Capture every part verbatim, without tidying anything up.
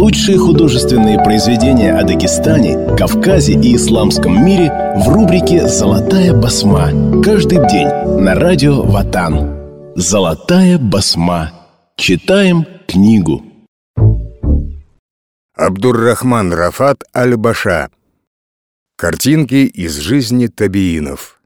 Лучшие художественные произведения о Дагестане, Кавказе и исламском мире в рубрике «Золотая басма». Каждый день на радио Ватан. «Золотая басма». Читаем книгу. Абдур-Рахман Рафат Аль-Баша. Картинки из жизни табиинов.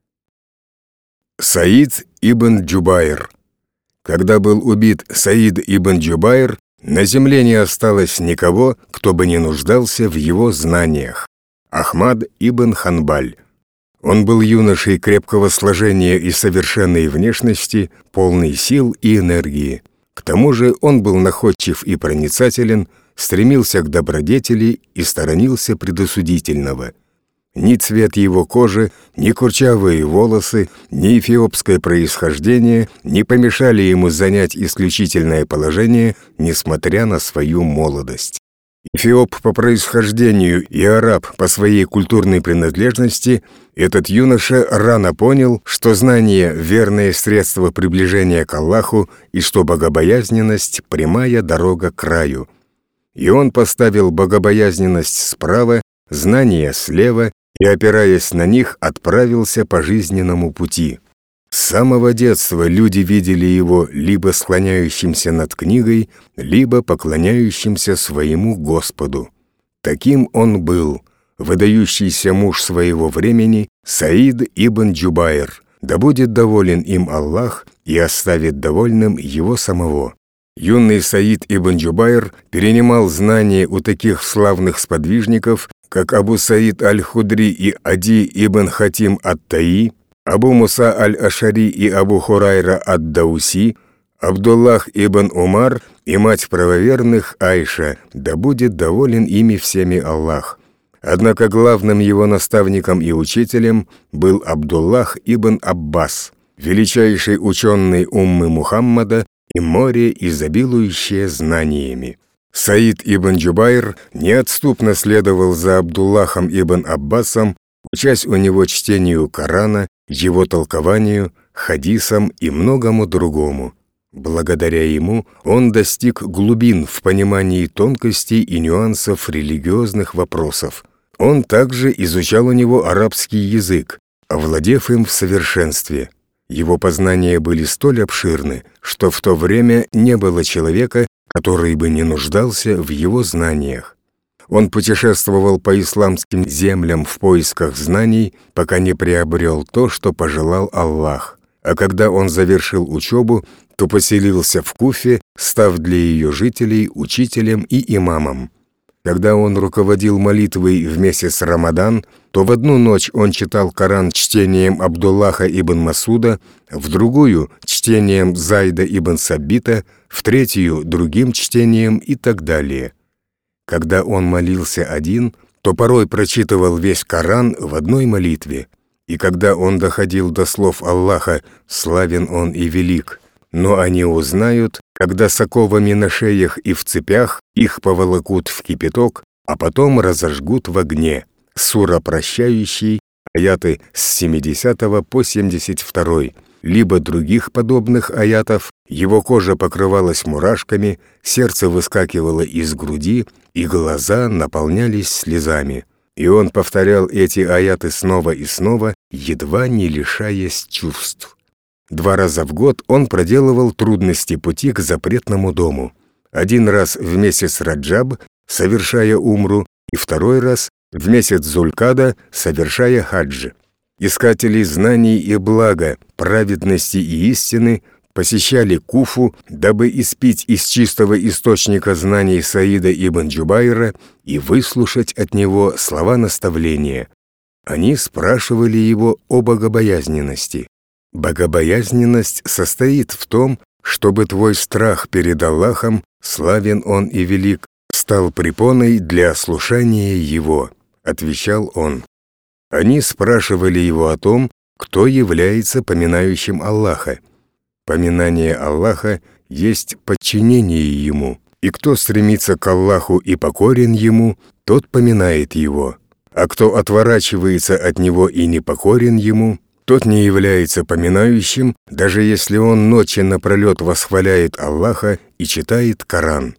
Саид ибн Джубайр. Когда был убит Саид ибн Джубайр, на земле не осталось никого, кто бы не нуждался в его знаниях. Ахмад ибн Ханбаль. Он был юношей крепкого сложения и совершенной внешности, полный сил и энергии. К тому же он был находчив и проницателен, стремился к добродетели и сторонился предосудительного. Ни цвет его кожи, ни курчавые волосы, ни эфиопское происхождение не помешали ему занять исключительное положение, несмотря на свою молодость. Эфиоп по происхождению и араб по своей культурной принадлежности, этот юноша рано понял, что знание — верное средство приближения к Аллаху и что богобоязненность — прямая дорога к раю. И он поставил богобоязненность справа, знание слева и, опираясь на них, отправился по жизненному пути. С самого детства люди видели его либо склоняющимся над книгой, либо поклоняющимся своему Господу. Таким он был, выдающийся муж своего времени, Саид ибн Джубайр, да будет доволен им Аллах и оставит довольным его самого. Юный Саид ибн Джубайр перенимал знания у таких славных сподвижников, как Абу Саид аль-Худри и Ади ибн Хатим ат-Таи, Абу Муса аль-Ашари и Абу Хурайра ад-Дауси, Абдуллах ибн Умар и мать правоверных Айша, да будет доволен ими всеми Аллах. Однако главным его наставником и учителем был Абдуллах ибн Аббас, величайший ученый уммы Мухаммада и море, изобилующее знаниями. Саид ибн Джубайр неотступно следовал за Абдуллахом ибн Аббасом, учась у него чтению Корана, его толкованию, хадисам и многому другому. Благодаря ему он достиг глубин в понимании тонкостей и нюансов религиозных вопросов. Он также изучал у него арабский язык, овладев им в совершенстве. Его познания были столь обширны, что в то время не было человека, который бы не нуждался в его знаниях. Он путешествовал по исламским землям в поисках знаний, пока не приобрел то, что пожелал Аллах. А когда он завершил учебу, то поселился в Куфе, став для ее жителей учителем и имамом. Когда он руководил молитвой в месяц Рамадан, то в одну ночь он читал Коран чтением Абдуллаха ибн Масуда, в другую — чтением Зайда ибн Сабита, в третью — другим чтением и так далее. Когда он молился один, то порой прочитывал весь Коран в одной молитве, и когда он доходил до слов Аллаха «Славен он и велик», но они узнают, когда с оковами на шеях и в цепях их поволокут в кипяток, а потом разожгут в огне. Сура «Прощающий», аяты с семидесятого по семьдесят второй, либо других подобных аятов, его кожа покрывалась мурашками, сердце выскакивало из груди, и глаза наполнялись слезами. И он повторял эти аяты снова и снова, едва не лишаясь чувств. Два раза в год он проделывал трудности пути к запретному дому. Один раз в месяц Раджаб, совершая умру, и второй раз в месяц Зулькада, совершая хадж. Искатели знаний и блага, праведности и истины посещали Куфу, дабы испить из чистого источника знаний Саида ибн Джубайра и выслушать от него слова наставления. Они спрашивали его о богобоязненности. Богобоязненность состоит в том, чтобы твой страх перед Аллахом, славен он и велик, стал препоной для слушания Его, отвечал он. Они спрашивали его о том, кто является поминающим Аллаха. Поминание Аллаха есть подчинение Ему, и кто стремится к Аллаху и покорен Ему, тот поминает Его, а кто отворачивается от Него и не покорен Ему, тот не является поминающим, даже если он ночи напролет восхваляет Аллаха и читает Коран.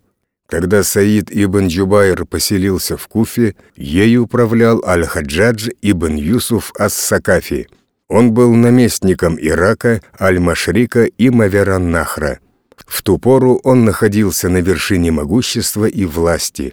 Когда Саид ибн Джубайр поселился в Куфе, ею управлял Аль-Хаджадж ибн Юсуф ас-Сакафи. Он был наместником Ирака, Аль-Машрика и Мавераннахра. В ту пору он находился на вершине могущества и власти.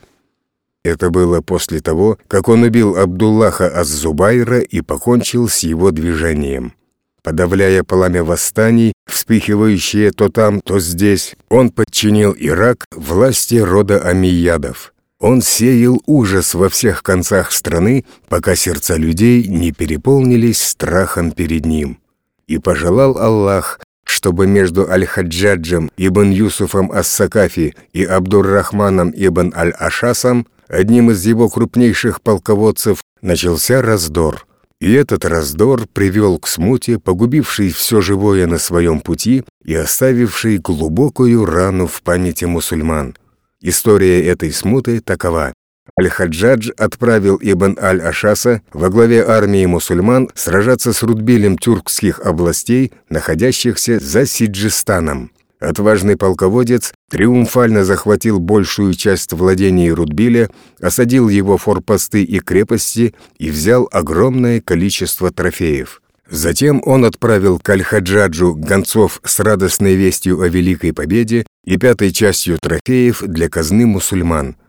Это было после того, как он убил Абдуллаха ас-Зубайра и покончил с его движением. Подавляя пламя восстаний, вспыхивающие то там, то здесь, он подчинил Ирак власти рода Омейядов. Он сеял ужас во всех концах страны, пока сердца людей не переполнились страхом перед ним. И пожелал Аллах, чтобы между Аль-Хаджаджем ибн Юсуфом ас-Сакафи и Абдур-Рахманом ибн Аль-Ашасом, одним из его крупнейших полководцев, начался раздор. И этот раздор привел к смуте, погубившей все живое на своем пути и оставившей глубокую рану в памяти мусульман. История этой смуты такова. Аль-Хаджадж отправил ибн Аль-Ашаса во главе армии мусульман сражаться с Рутбилем тюркских областей, находящихся за Сиджистаном. Отважный полководец триумфально захватил большую часть владений Рутбиля, осадил его форпосты и крепости и взял огромное количество трофеев. Затем он отправил к Аль-Хаджаджу гонцов с радостной вестью о великой победе и пятой частью трофеев для казны мусульман.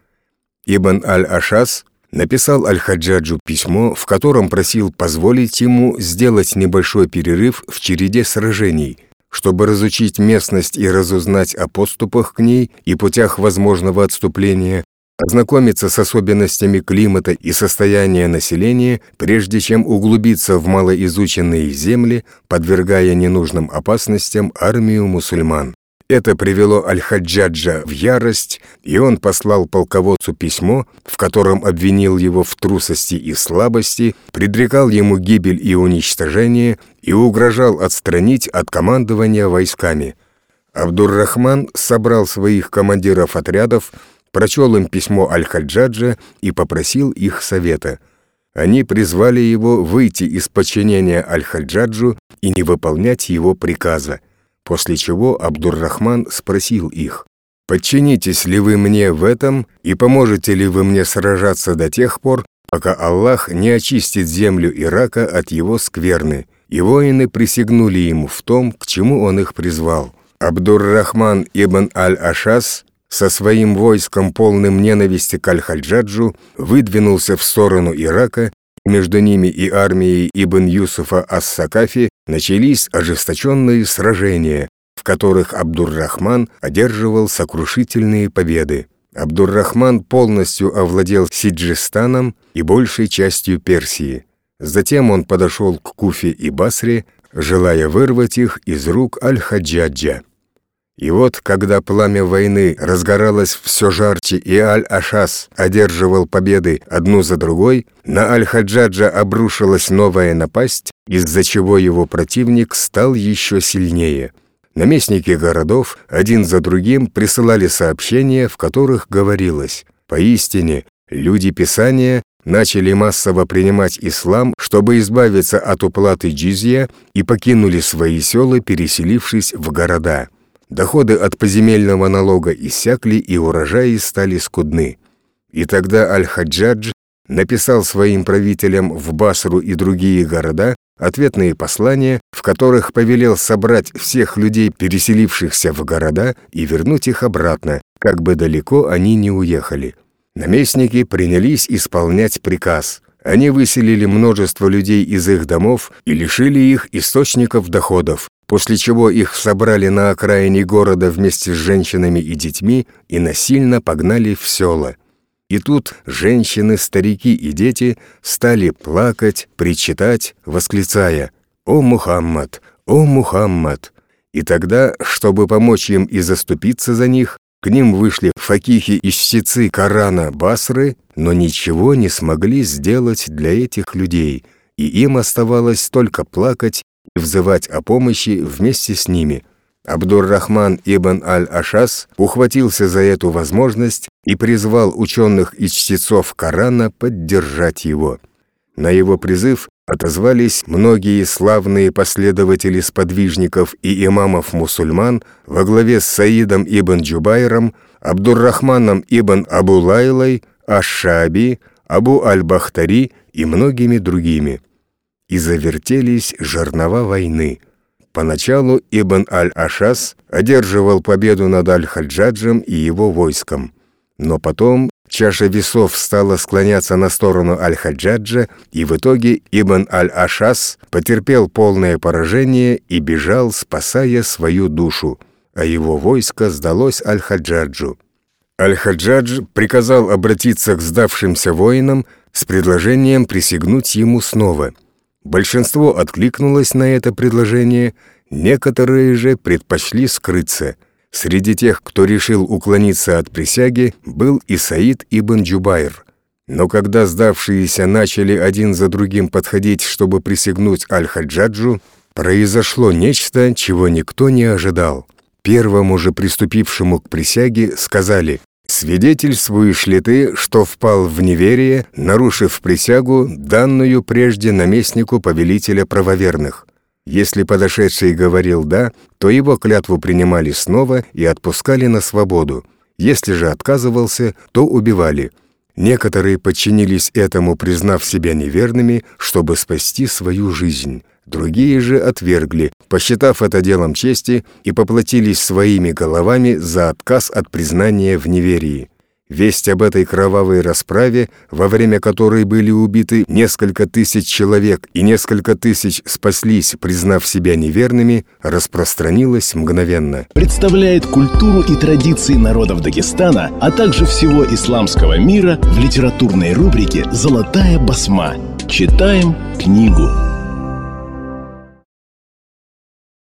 Ибн Аль-Ашас написал Аль-Хаджаджу письмо, в котором просил позволить ему сделать небольшой перерыв в череде сражений, чтобы разучить местность и разузнать о подступах к ней и путях возможного отступления, ознакомиться с особенностями климата и состояния населения, прежде чем углубиться в малоизученные земли, подвергая ненужным опасностям армию мусульман. Это привело Аль-Хаджаджа в ярость, и он послал полководцу письмо, в котором обвинил его в трусости и слабости, предрекал ему гибель и уничтожение и угрожал отстранить от командования войсками. Абдур-Рахман собрал своих командиров отрядов, прочел им письмо Аль-Хаджаджа и попросил их совета. Они призвали его выйти из подчинения Аль-Хаджаджу и не выполнять его приказа. После чего Абдур-Рахман спросил их: «Подчинитесь ли вы мне в этом и поможете ли вы мне сражаться до тех пор, пока Аллах не очистит землю Ирака от его скверны?» И воины присягнули ему в том, к чему он их призвал. Абдур-Рахман ибн Аль-Ашас со своим войском, полным ненависти к Аль-Хаджаджу, выдвинулся в сторону Ирака. Между ними и армией ибн Юсуфа ас-Сакафи начались ожесточенные сражения, в которых Абдур-Рахман одерживал сокрушительные победы. Абдур-Рахман полностью овладел Сиджистаном и большей частью Персии. Затем он подошел к Куфе и Басре, желая вырвать их из рук Аль-Хаджаджа. И вот, когда пламя войны разгоралось все жарче и Аль-Ашас одерживал победы одну за другой, на Аль-Хаджаджа обрушилась новая напасть, из-за чего его противник стал еще сильнее. Наместники городов один за другим присылали сообщения, в которых говорилось: «Поистине, люди Писания начали массово принимать ислам, чтобы избавиться от уплаты джизья, и покинули свои села, переселившись в города». Доходы от поземельного налога иссякли, и урожаи стали скудны. И тогда Аль-Хаджадж написал своим правителям в Басру и другие города ответные послания, в которых повелел собрать всех людей, переселившихся в города, и вернуть их обратно, как бы далеко они ни уехали. Наместники принялись исполнять приказ. Они выселили множество людей из их домов и лишили их источников доходов, после чего их собрали на окраине города вместе с женщинами и детьми и насильно погнали в села. И тут женщины, старики и дети стали плакать, причитать, восклицая: «О Мухаммад! О Мухаммад!» И тогда, чтобы помочь им и заступиться за них, к ним вышли факихи и чтецы Корана Басры, но ничего не смогли сделать для этих людей, и им оставалось только плакать и взывать о помощи вместе с ними. Абдур-Рахман ибн Аль-Ашас ухватился за эту возможность и призвал ученых и чтецов Корана поддержать его. На его призыв отозвались многие славные последователи сподвижников и имамов мусульман во главе с Саидом ибн Джубайром, Абдур-Рахманом ибн Абу Лайлой, Аш-Шааби, Абу аль-Бахтари и многими другими. И завертелись жернова войны. Поначалу Ибн аль-Ашас одерживал победу над Аль-Хаджаджем и его войском. Но потом чаша весов стала склоняться на сторону Аль-Хаджаджа, и в итоге Ибн аль-Ашас потерпел полное поражение и бежал, спасая свою душу, а его войско сдалось Аль-Хаджаджу. Аль-Хаджадж приказал обратиться к сдавшимся воинам с предложением присягнуть ему снова. Большинство откликнулось на это предложение, некоторые же предпочли скрыться. Среди тех, кто решил уклониться от присяги, был и Саид ибн Джубайр. Но когда сдавшиеся начали один за другим подходить, чтобы присягнуть Аль-Хаджаджу, произошло нечто, чего никто не ожидал. Первому же приступившему к присяге сказали: «Свидетельствуешь ли ты, что впал в неверие, нарушив присягу, данную прежде наместнику повелителя правоверных?» Если подошедший говорил «да», то его клятву принимали снова и отпускали на свободу. Если же отказывался, то убивали. Некоторые подчинились этому, признав себя неверными, чтобы спасти свою жизнь. Другие же отвергли, посчитав это делом чести, и поплатились своими головами за отказ от признания в неверии. Весть об этой кровавой расправе, во время которой были убиты несколько тысяч человек и несколько тысяч спаслись, признав себя неверными, распространилась мгновенно. Представляет культуру и традиции народов Дагестана, а также всего исламского мира в литературной рубрике «Золотая басма». Читаем книгу.